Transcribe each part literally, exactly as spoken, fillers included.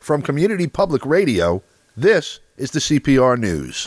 From Community Public Radio, this is the C P R News.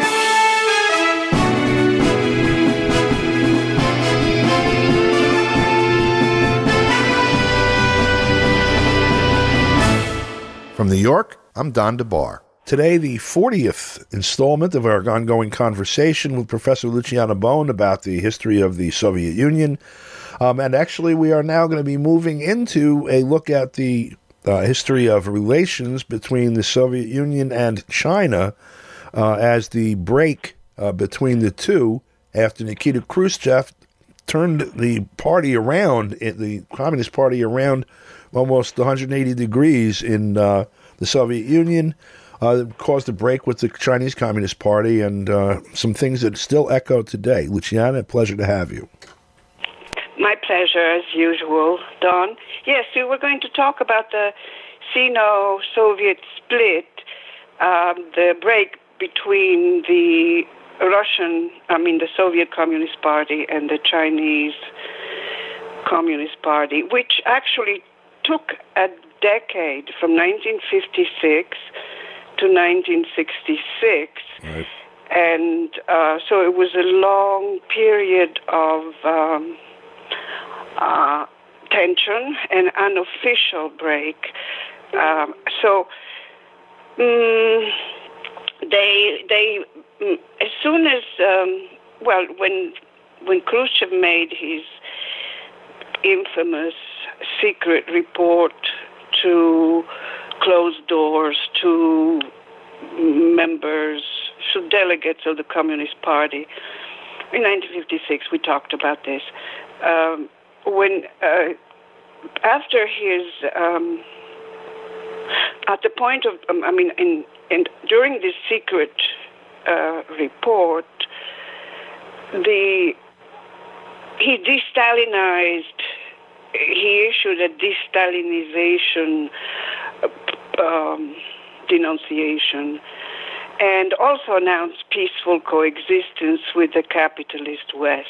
From New York, I'm Don DeBar. Today, the fortieth installment of our ongoing conversation with Professor Luciano Bone about the history of the Soviet Union. Um, and actually, we are now going to be moving into a look at the uh, history of relations between the Soviet Union and China uh, as the break uh, between the two after Nikita Khrushchev turned the party around, the Communist Party around almost one hundred eighty degrees in uh, the Soviet Union. Uh, caused a break with the Chinese Communist Party and uh, some things that still echo today. Luciana, a pleasure to have you. My pleasure, as usual, Don. Yes, we were going to talk about the Sino-Soviet split, um, the break between the Russian, I mean the Soviet Communist Party and the Chinese Communist Party, which actually took a decade from nineteen fifty-six to nineteen sixty-six, right. And uh, so it was a long period of um, uh, tension and unofficial break. Um, so um, they they um, as soon as um, well when when Khrushchev made his infamous secret report to closed doors to members, to delegates of the Communist Party. In nineteen fifty-six, we talked about this. Um, when uh, after his, um, at the point of, um, I mean, in, in during this secret uh, report, the he de-Stalinized. He issued a de-Stalinization um, denunciation and also announced peaceful coexistence with the capitalist West.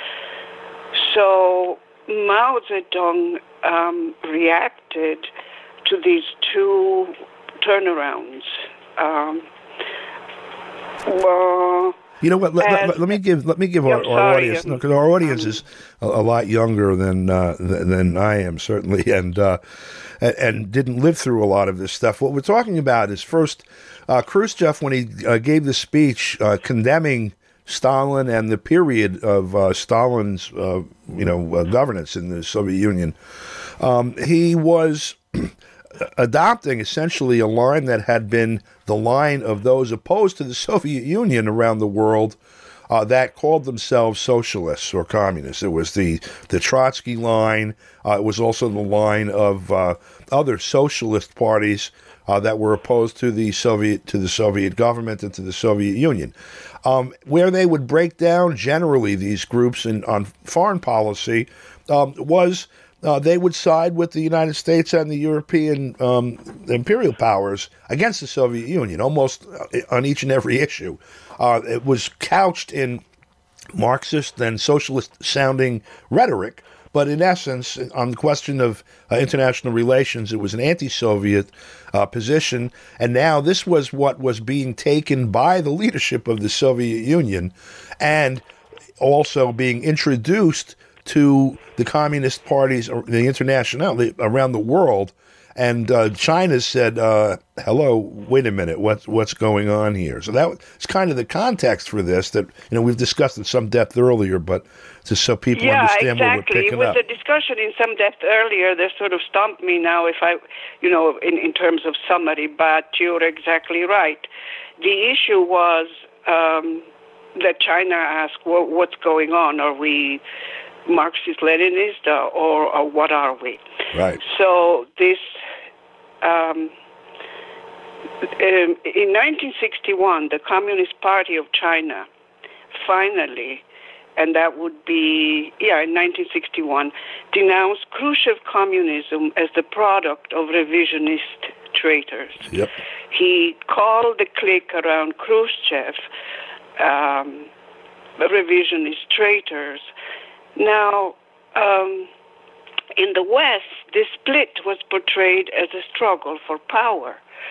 So Mao Zedong um, reacted to these two turnarounds. Um, well, You know what? Let, let, let me give let me give yeah, our, our sorry, audience, um, because our audience is a, a lot younger than uh, than, than I am, certainly, and, uh, and and didn't live through a lot of this stuff. What we're talking about is first uh, Khrushchev, when he uh, gave the speech uh, condemning Stalin and the period of uh, Stalin's uh, you know uh, governance in the Soviet Union. Um, he was adopting essentially a line that had been the line of those opposed to the Soviet Union around the world uh, that called themselves socialists or communists. It was the, the Trotsky line. Uh, it was also the line of uh, other socialist parties uh, that were opposed to the Soviet to the Soviet government and to the Soviet Union. Um, where they would break down generally these groups in, on foreign policy um, was Uh, they would side with the United States and the European um, imperial powers against the Soviet Union, almost on each and every issue. Uh, it was couched in Marxist and socialist-sounding rhetoric, but in essence, on the question of uh, international relations, it was an anti-Soviet uh, position, and now this was what was being taken by the leadership of the Soviet Union and also being introduced to the communist parties, the international, around the world, and uh, China said, uh, "Hello, wait a minute, what's what's going on here?" So that's kind of the context for this. That you know we've discussed in some depth earlier, but just so people yeah, understand exactly. what we're picking With up. the discussion in some depth earlier, they sort of stumped me now. If I, you know, in in terms of summary, but you're exactly right. The issue was um, that China asked, well, "What's going on? Are we Marxist-Leninist, or, or what are we?" Right. So this, um, in nineteen sixty-one, the Communist Party of China finally, and that would be, yeah, in nineteen sixty-one, denounced Khrushchev communism as the product of revisionist traitors. Yep. He called the clique around Khrushchev um, revisionist traitors. Now, um, In the West, this split was portrayed as a struggle for power.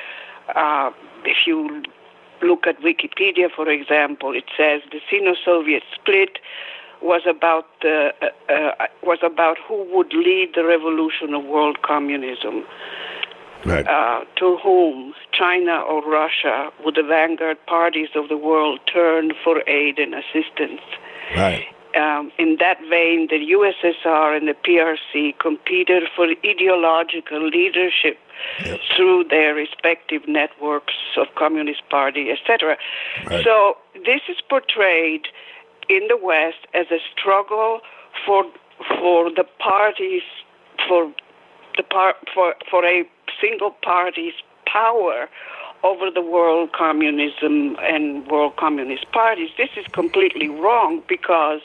Uh, if you look at Wikipedia, for example, it says the Sino-Soviet split was about the, uh, uh, was about who would lead the revolution of world communism. Right. Uh, to whom, China or Russia, would the vanguard parties of the world turn for aid and assistance? Right. Um, in that vein, the U S S R and the P R C competed for ideological leadership yep. through their respective networks of Communist Party, et cetera. Right. So this is portrayed in the West as a struggle for for the parties for the par- for for a single party's power over the world communism and world communist parties. This is completely wrong because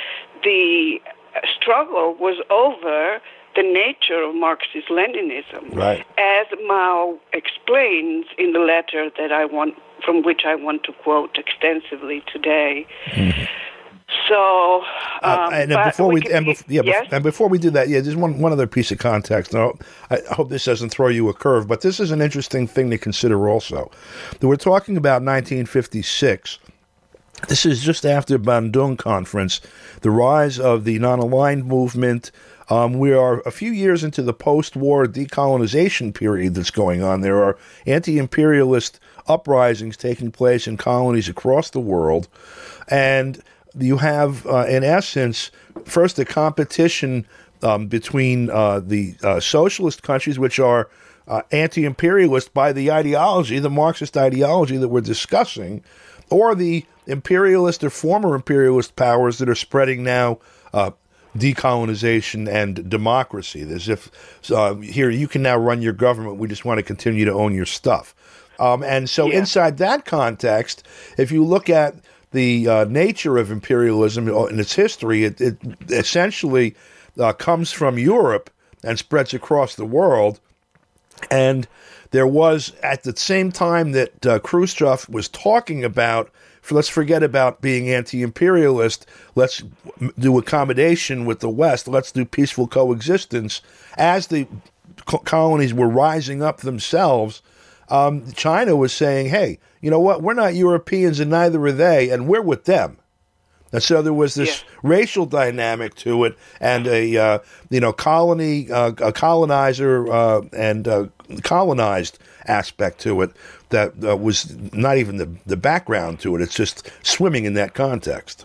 the struggle was over the nature of Marxist-Leninism, right. as Mao explains in the letter that I want, from which I want to quote extensively today. Mm-hmm. So, um, uh, and before we, we and, bef- yeah, yes? bef- and before we do that, yeah, just one, one other piece of context. Now, I hope this doesn't throw you a curve, but this is an interesting thing to consider also. That we're talking about nineteen fifty-six. This is just after Bandung Conference, the rise of the non-aligned movement. Um, we are a few years into the post-war decolonization period that's going on. There are anti-imperialist uprisings taking place in colonies across the world, and you have, uh, in essence, first a competition um, between uh, the uh, socialist countries, which are uh, anti-imperialist by the ideology, the Marxist ideology that we're discussing, or the imperialist or former imperialist powers that are spreading now uh, decolonization and democracy. As if, uh, here, you can now run your government, we just want to continue to own your stuff. Um, and so yeah. inside that context, if you look at the uh, nature of imperialism and its history, it, it essentially uh, comes from Europe and spreads across the world. And there was, at the same time that uh, Khrushchev was talking about, for, let's forget about being anti-imperialist, let's do accommodation with the West, let's do peaceful coexistence, as the co- colonies were rising up themselves, um, China was saying, hey, you know what? We're not Europeans and neither are they, and we're with them. And so there was this yeah. racial dynamic to it, and a uh, you know colony, uh, a colonizer uh, and uh, colonized aspect to it that uh, was not even the the background to it. It's just swimming in that context.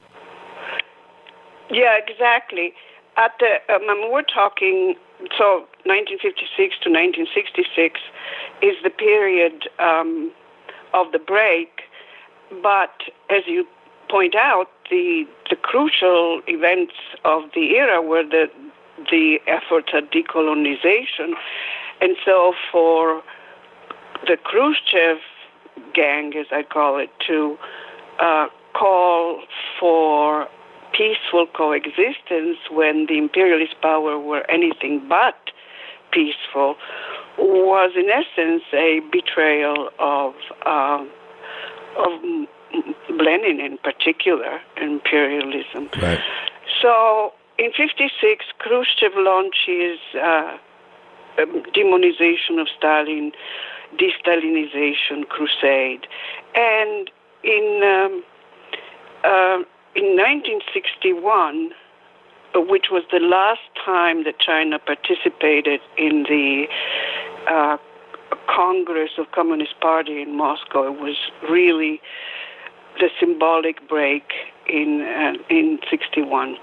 Yeah, exactly. At the um, we're talking so nineteen fifty-six to nineteen sixty-six is the period Um, of the break, but as you point out, the the crucial events of the era were the the efforts at decolonization, and so for the Khrushchev gang, as I call it, to uh, call for peaceful coexistence when the imperialist power were anything but peaceful, was in essence a betrayal of uh, of Lenin in particular, imperialism. Right. So in fifty-six, Khrushchev launches uh, demonization of Stalin, de-Stalinization crusade, and in um, uh, in nineteen sixty-one, which was the last time that China participated in the uh, Congress of Communist Party in Moscow. It was really the symbolic break in uh, in sixty-one.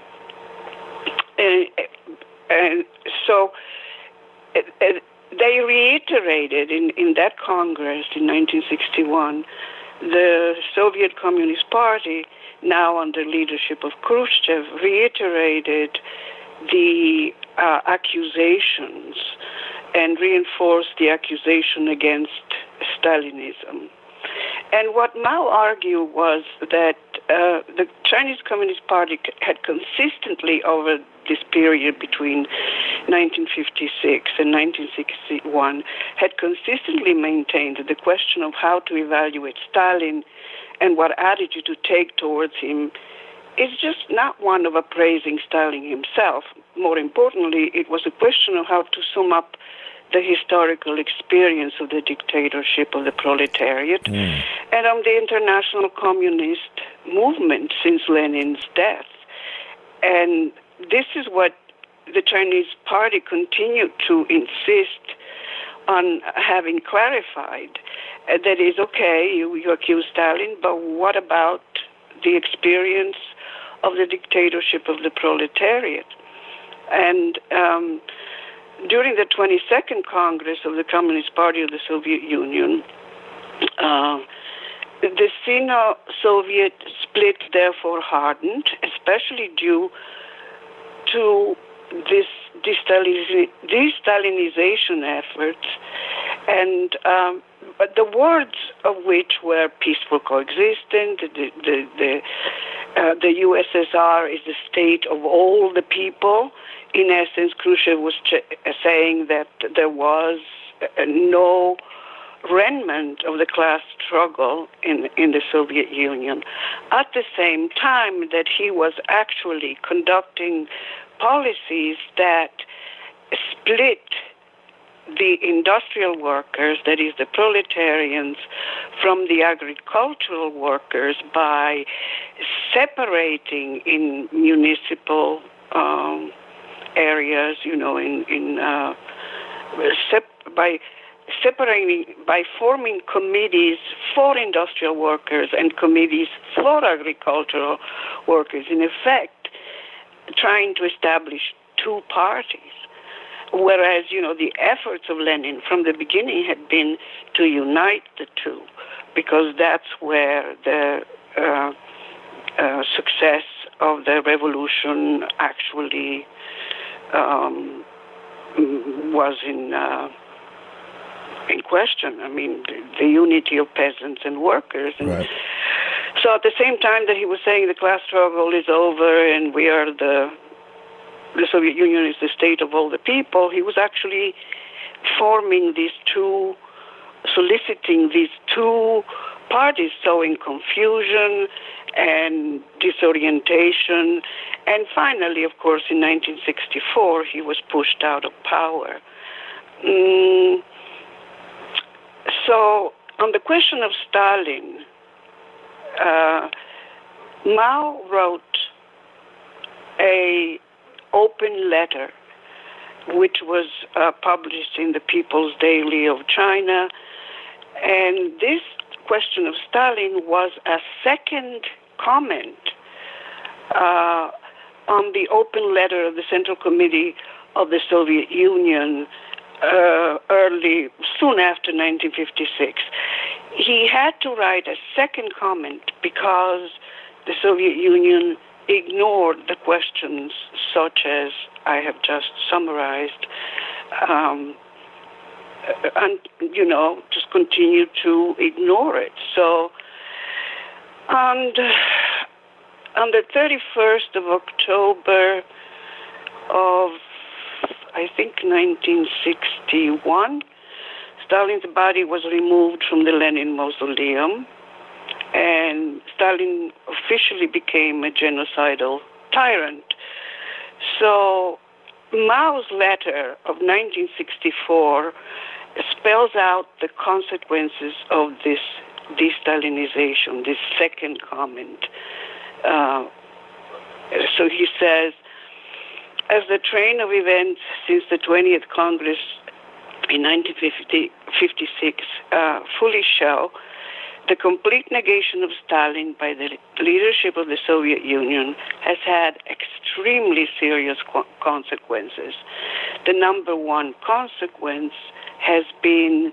And, and so uh, uh, they reiterated in, in that Congress in nineteen sixty-one, the Soviet Communist Party, now under leadership of Khrushchev, reiterated the uh, accusations and reinforced the accusation against Stalinism. And what Mao argued was that uh, the Chinese Communist Party had consistently, over this period between nineteen fifty-six and nineteen sixty-one, had consistently maintained that the question of how to evaluate Stalin and what attitude to take towards him is just not one of appraising Stalin himself. More importantly, it was a question of how to sum up the historical experience of the dictatorship of the proletariat mm. and on the international communist movement since Lenin's death. And this is what the Chinese Party continued to insist on having clarified. Uh, that is, okay, you, you accuse Stalin, but what about the experience of the dictatorship of the proletariat? And um, during the twenty-second Congress of the Communist Party of the Soviet Union, uh, the Sino-Soviet split therefore hardened, especially due to this de-Stalinization efforts, and um, but the words of which were peaceful coexistence. The the the, uh, the U S S R is the state of all the people. In essence, Khrushchev was ch- saying that there was uh, no remnant of the class struggle in in the Soviet Union. At the same time that he was actually conducting policies that split the industrial workers, that is the proletarians, from the agricultural workers by separating in municipal um, areas, you know, in, in uh, sep- by separating, by forming committees for industrial workers and committees for agricultural workers, in effect, trying to establish two parties. Whereas, you know, the efforts of Lenin from the beginning had been to unite the two, because that's where the uh, uh, success of the revolution actually um, was in uh, in question. I mean, the, the unity of peasants and workers. And right. So at the same time that he was saying the class struggle is over and we are the the Soviet Union is the state of all the people, he was actually forming these two, soliciting these two parties, sowing confusion and disorientation. And finally, of course, in nineteen sixty-four, he was pushed out of power. Mm. So on the question of Stalin, uh, Mao wrote a open letter, which was uh, published in the People's Daily of China. And this question of Stalin was a second comment uh, on the open letter of the Central Committee of the Soviet Union uh, early, soon after nineteen fifty-six. He had to write a second comment because the Soviet Union ignored the questions such as I have just summarized, um, and, you know, just continued to ignore it. So on the, on the thirty-first of October of, I think, nineteen sixty-one, Stalin's body was removed from the Lenin Mausoleum, and Stalin officially became a genocidal tyrant. So Mao's letter of nineteen sixty-four spells out the consequences of this de-Stalinization, this second comment. Uh, so he says, as the train of events since the twentieth Congress in nineteen fifty-six uh, fully show, the complete negation of Stalin by the leadership of the Soviet Union has had extremely serious co- consequences. The number one consequence has been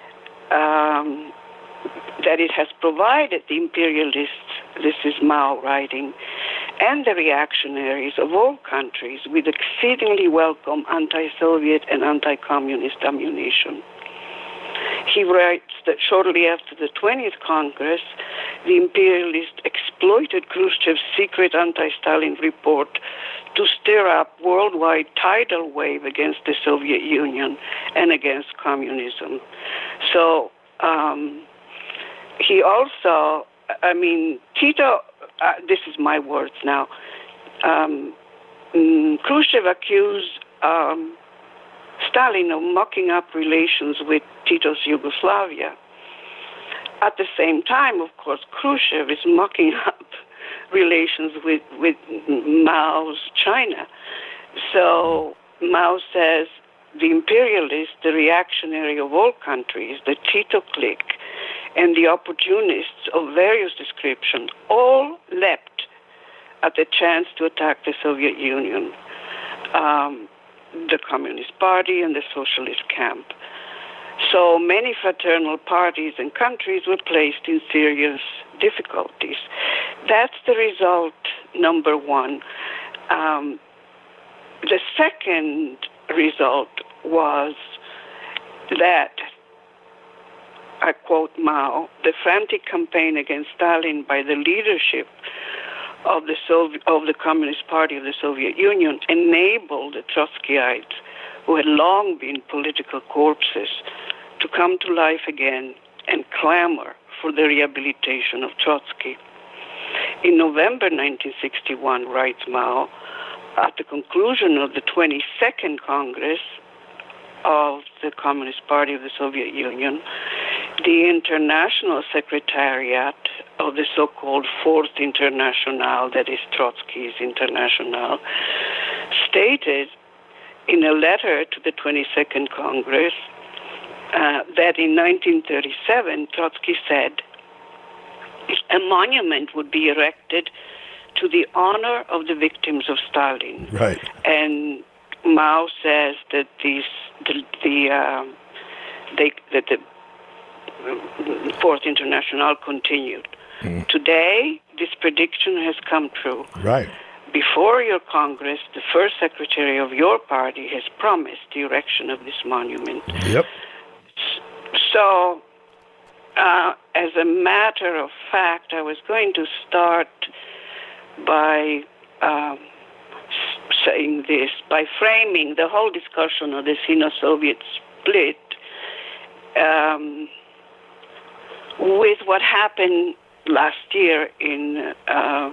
um, that it has provided the imperialists, this is Mao writing, and the reactionaries of all countries with exceedingly welcome anti-Soviet and anti-communist ammunition. He writes that shortly after the twentieth Congress, the imperialists exploited Khrushchev's secret anti-Stalin report to stir up worldwide tidal wave against the Soviet Union and against communism. So um, he also, I mean, Tito uh, this is my words now, um, mm, Khrushchev accused um, Stalin of mucking up relations with Tito's Yugoslavia. At the same time, of course, Khrushchev is mucking up relations with, with Mao's China. So Mao says the imperialists, the reactionary of all countries, the Tito clique, and the opportunists of various descriptions all leapt at the chance to attack the Soviet Union, um, the Communist Party and the Socialist camp. So many fraternal parties and countries were placed in serious difficulties. That's the result, number one. Um, the second result was that, I quote Mao, the frantic campaign against Stalin by the leadership of the Soviet, of the Communist Party of the Soviet Union enabled the Trotskyites, who had long been political corpses, to come to life again and clamor for the rehabilitation of Trotsky. In November nineteen sixty-one, writes Mao, at the conclusion of the twenty-second Congress of the Communist Party of the Soviet Union, the International Secretariat of the so-called Fourth Internationale, that is Trotsky's Internationale, stated in a letter to the twenty-second Congress uh, that in nineteen thirty-seven, Trotsky said a monument would be erected to the honor of the victims of Stalin. Right. And Mao says that these, the, the, uh, they, that the Fourth Internationale continued. Mm. Today, this prediction has come true. Right. Before your Congress, the first secretary of your party has promised the erection of this monument. Yep. So, uh, as a matter of fact, I was going to start by um, saying this, by framing the whole discussion of the Sino-Soviet split um, with what happened last year in uh,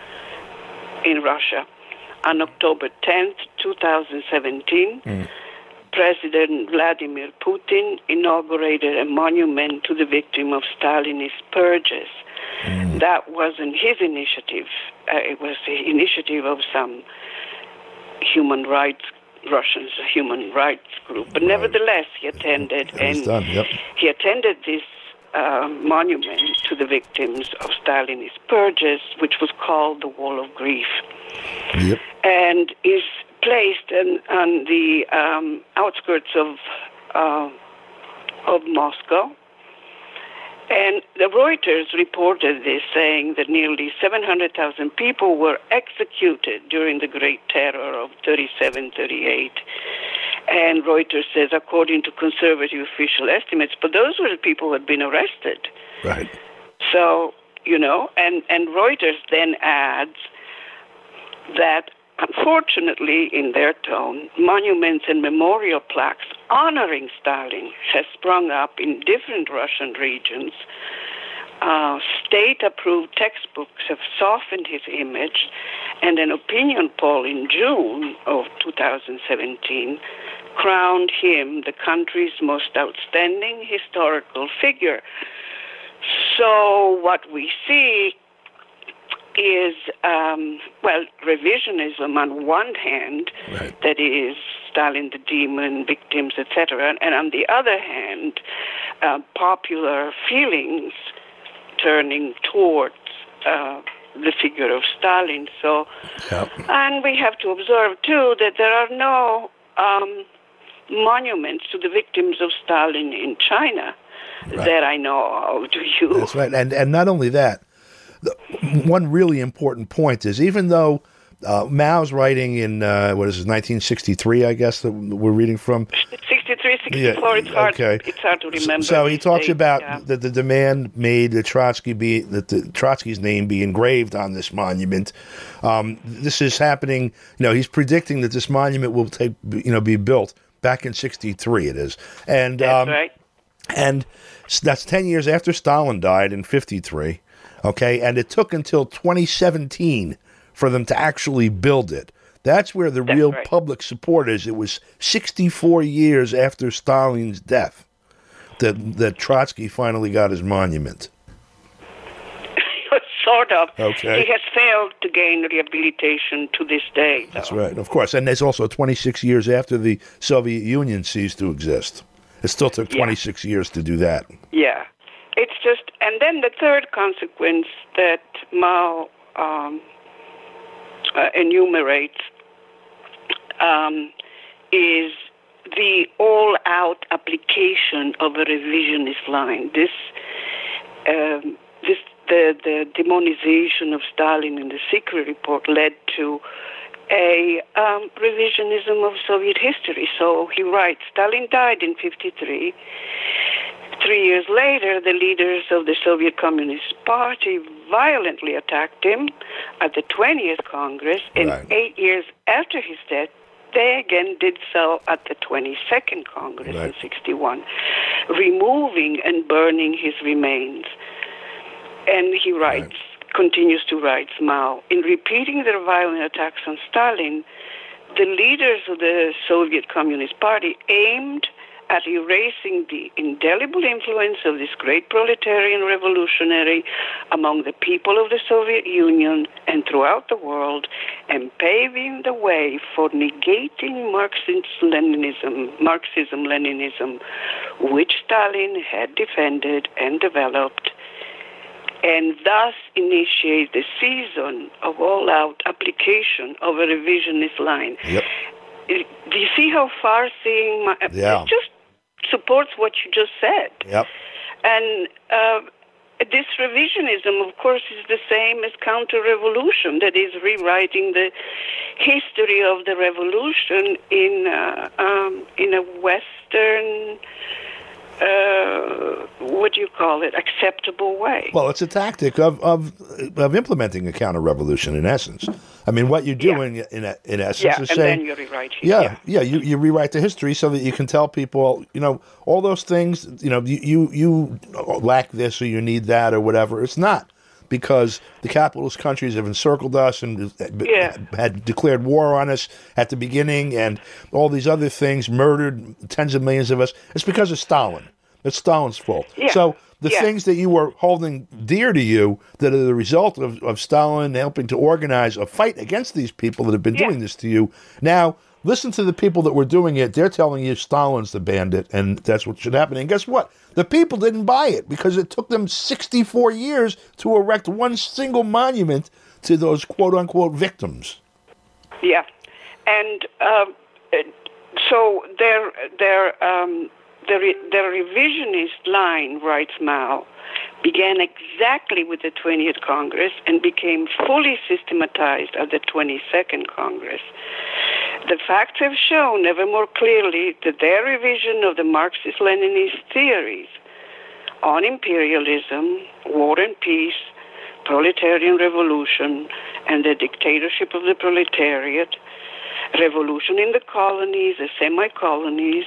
in Russia. On October tenth, twenty seventeen, mm. President Vladimir Putin inaugurated a monument to the victim of Stalinist purges. Mm. That wasn't his initiative. Uh, it was the initiative of some human rights, Russians, a human rights group. But right. nevertheless, he attended, and done, yep. he attended this uh, monument to the victims of Stalinist purges, which was called the Wall of Grief. Yep. And is placed in, on the um, outskirts of uh, of Moscow. And the Reuters reported this, saying that nearly seven hundred thousand people were executed during the Great Terror of thirty-seven thirty-eight. And Reuters says, according to conservative official estimates, but those were the people who had been arrested. Right. So, you know, and, and Reuters then adds that, unfortunately, in their tone, monuments and memorial plaques honoring Stalin has sprung up in different Russian regions. Uh, state-approved textbooks have softened his image, and an opinion poll in June of two thousand seventeen crowned him the country's most outstanding historical figure. So what we see is, um, well, revisionism on one hand, right. that is Stalin the demon, victims, et cetera, and on the other hand, uh, popular feelings turning towards uh, the figure of Stalin. So, yep. And we have to observe, too, that there are no um, monuments to the victims of Stalin in China right. that I know of. Do you? That's right. And, and not only that, the, one really important point is, even though uh, Mao's writing in, uh, what is it, nineteen sixty-three, I guess, that we're reading from? sixty-three, sixty-four, yeah, it's hard, okay. It's hard to remember. So, so he talks date, about yeah. that the demand made that Trotsky be, that the, Trotsky's name be engraved on this monument. Um, this is happening, you know, he's predicting that this monument will take, you know, be built back in sixty-three, it is. And, That's um, right. And that's ten years after Stalin died in fifty-three, okay? And it took until twenty seventeen for them to actually build it. That's where the That's real right. public support is. It was sixty-four years after Stalin's death that, that Trotsky finally got his monument. Sort of. Okay. He has failed to gain rehabilitation to this day. That's though. right, of course. And there's also twenty-six years after the Soviet Union ceased to exist. It still took twenty-six yeah. years to do that. Yeah. It's just, and then the third consequence that Mao um, uh, enumerates um, is the all-out application of a revisionist line. This, um, this, the, the demonization of Stalin in the secret report led to a um, revisionism of Soviet history. So he writes, Stalin died in fifty-three. Three years later, the leaders of the Soviet Communist Party violently attacked him at the twentieth Congress, and right. eight years after his death, they again did so at the twenty-second Congress right. in sixty-one, removing and burning his remains. And he writes, right. continues to write, Mao, in repeating their violent attacks on Stalin, the leaders of the Soviet Communist Party aimed at erasing the indelible influence of this great proletarian revolutionary among the people of the Soviet Union and throughout the world, and paving the way for negating Marxism-Leninism, Marxism-Leninism, which Stalin had defended and developed, and thus initiate the season of all-out application of a revisionist line. Yep. Do you see how far-seeing my... Yeah. It just supports what you just said. Yep. And uh, this revisionism, of course, is the same as counter-revolution, that is rewriting the history of the revolution in, uh, um, in a Western... Uh, what do you call it? Acceptable way. Well, it's a tactic of of, of implementing a counter-revolution, in essence. I mean, what you're doing yeah. in in essence yeah, is and saying, then you rewrite it. yeah, yeah, yeah, you, you rewrite the history so that you can tell people, you know, all those things, you know, you, you you lack this or you need that or whatever. It's not, because the capitalist countries have encircled us and yeah. had declared war on us at the beginning, and all these other things, murdered tens of millions of us. It's because of Stalin. It's Stalin's fault. Yeah. So the yeah. things that you were holding dear to you that are the result of, of Stalin helping to organize a fight against these people that have been yeah. doing this to you, now listen to the people that were doing it. They're telling you Stalin's the bandit, and that's what should happen. And guess what? The people didn't buy it because it took them sixty-four years to erect one single monument to those quote-unquote victims. Yeah. And uh, so they're... they're um The, re- the revisionist line, writes Mao, began exactly with the twentieth Congress and became fully systematized at the twenty-second Congress. The facts have shown ever more clearly that their revision of the Marxist-Leninist theories on imperialism, war and peace, proletarian revolution, and the dictatorship of the proletariat, revolution in the colonies, the semi-colonies,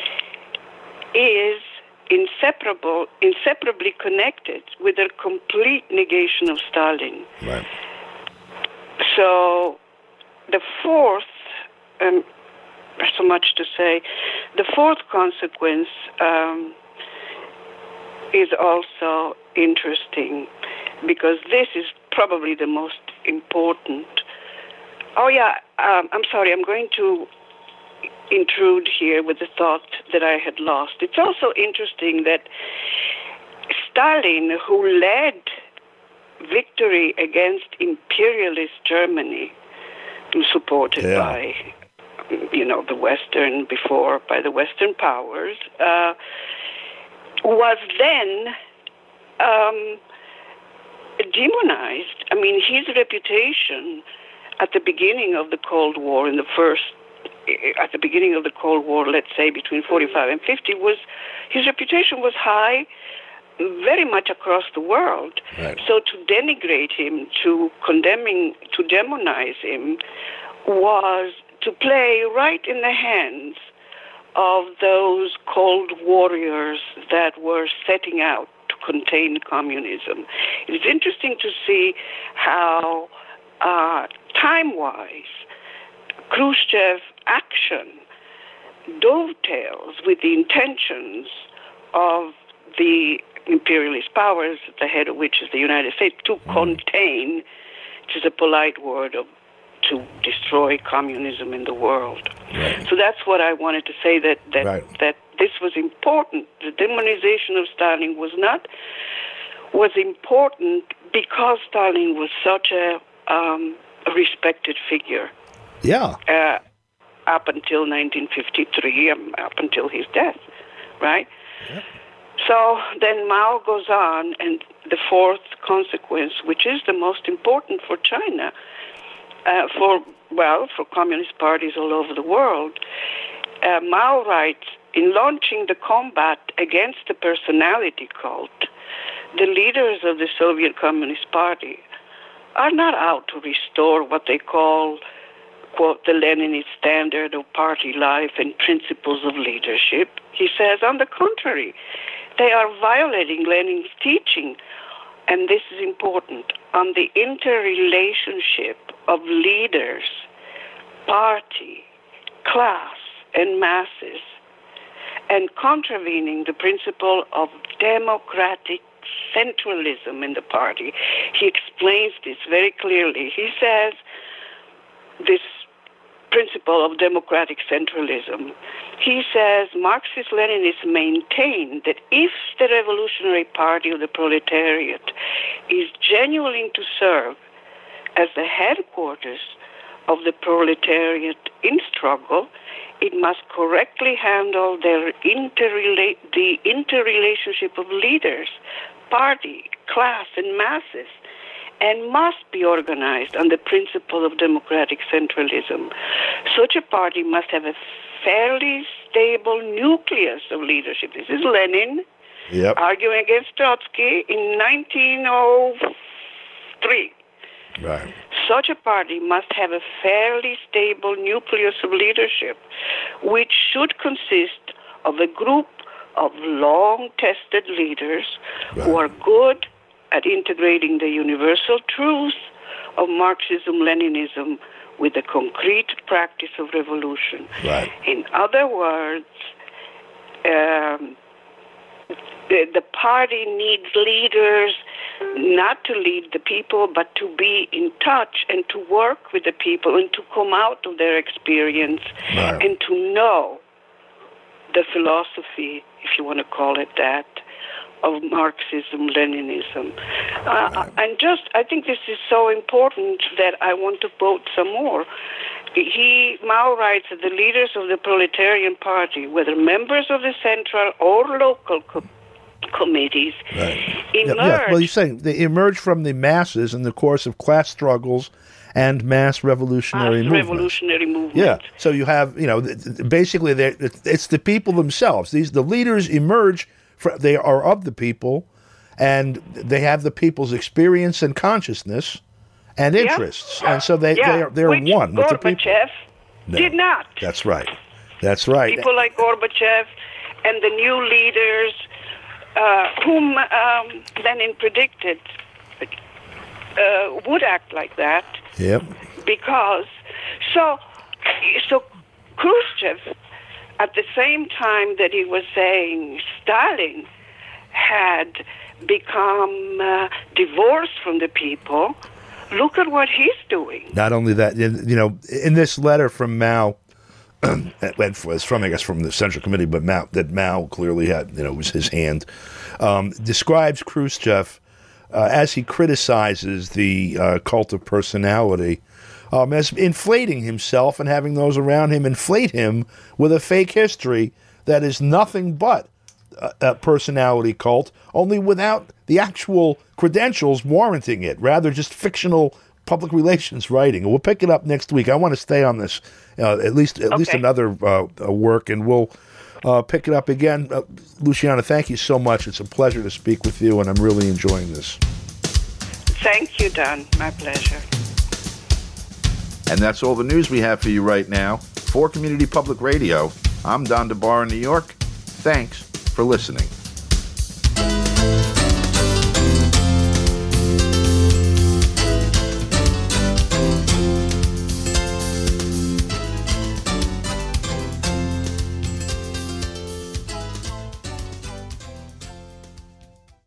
is inseparable, inseparably connected with their complete negation of Stalin. Right. So the fourth, um, there's so much to say, the fourth consequence um, is also interesting, because this is probably the most important. Oh yeah, um, I'm sorry, I'm going to intrude here with the thought that I had lost. It's also interesting that Stalin, who led victory against imperialist Germany, supported yeah. by, you know, the Western, before, by the Western powers, uh, was then um, demonized. I mean, his reputation at the beginning of the Cold War, in the first at the beginning of the Cold War, let's say between forty-five and fifty, was his reputation was high very much across the world. Right. So to denigrate him, to condemning, to demonize him, was to play right in the hands of those cold warriors that were setting out to contain communism. It's interesting to see how, uh, time-wise, Khrushchev's action dovetails with the intentions of the imperialist powers, the head of which is the United States, to mm. contain, which is a polite word of to destroy communism in the world. Right. So that's what I wanted to say, that that, right. that this was important. The demonization of Stalin was not was important because Stalin was such a, um, a respected figure. Yeah. Uh, up until nineteen fifty-three, um, up until his death, right? Yeah. So then Mao goes on, and the fourth consequence, which is the most important for China, uh, for, well, for communist parties all over the world, uh, Mao writes, in launching the combat against the personality cult, the leaders of the Soviet Communist Party are not out to restore what they call, quote, the Leninist standard of party life and principles of leadership. He says, on the contrary, they are violating Lenin's teaching, and this is important, on the interrelationship of leaders, party, class, and masses, and contravening the principle of democratic centralism in the party. He explains this very clearly. He says this principle of democratic centralism. He says Marxist-Leninists maintain that if the Revolutionary Party of the proletariat is genuine to serve as the headquarters of the proletariat in struggle, it must correctly handle their interrela- the interrelationship of leaders, party, class, and masses, and must be organized on the principle of democratic centralism. Such a party must have a fairly stable nucleus of leadership. This is Lenin yep. arguing against Trotsky in nineteen oh three. Right. Such a party must have a fairly stable nucleus of leadership, which should consist of a group of long-tested leaders right. who are good at integrating the universal truths of Marxism-Leninism with the concrete practice of revolution. Right. In other words, um, the, the party needs leaders not to lead the people, but to be in touch and to work with the people and to come out of their experience right. and to know the philosophy, if you want to call it that, of Marxism, Leninism. Uh, right. And just, I think this is so important that I want to quote some more. He, Mao writes that the leaders of the proletarian party, whether members of the central or local co- committees, right. emerge... Yeah, yeah. Well, you're saying they emerge from the masses in the course of class struggles and mass revolutionary mass movements. revolutionary movements. Yeah. So you have, you know, basically it's the people themselves. These the leaders emerge. They are of the people, and they have the people's experience and consciousness and interests, yeah. and so they yeah. they are they're Which one with the people. Gorbachev no. did not. That's right. That's right. People like Gorbachev and the new leaders, uh, whom um, Lenin predicted uh, would act like that. Yep. Because so so Khrushchev, at the same time that he was saying Stalin had become uh, divorced from the people, look at what he's doing. Not only that, you know, in this letter from Mao, it was from, I guess, from the Central Committee, but Mao, that Mao clearly had, you know, was his hand, um, describes Khrushchev uh, as he criticizes the uh, cult of personality, Um, as inflating himself and having those around him inflate him with a fake history that is nothing but a, a personality cult, only without the actual credentials warranting it, rather just fictional public relations writing. And we'll pick it up next week. I want to stay on this, uh, at least at okay. least another uh, work, and we'll uh, pick it up again. Uh, Luciana, thank you so much. It's a pleasure to speak with you, and I'm really enjoying this. Thank you, Don. My pleasure. And that's all the news we have for you right now. For Community Public Radio, I'm Don DeBar in New York. Thanks for listening.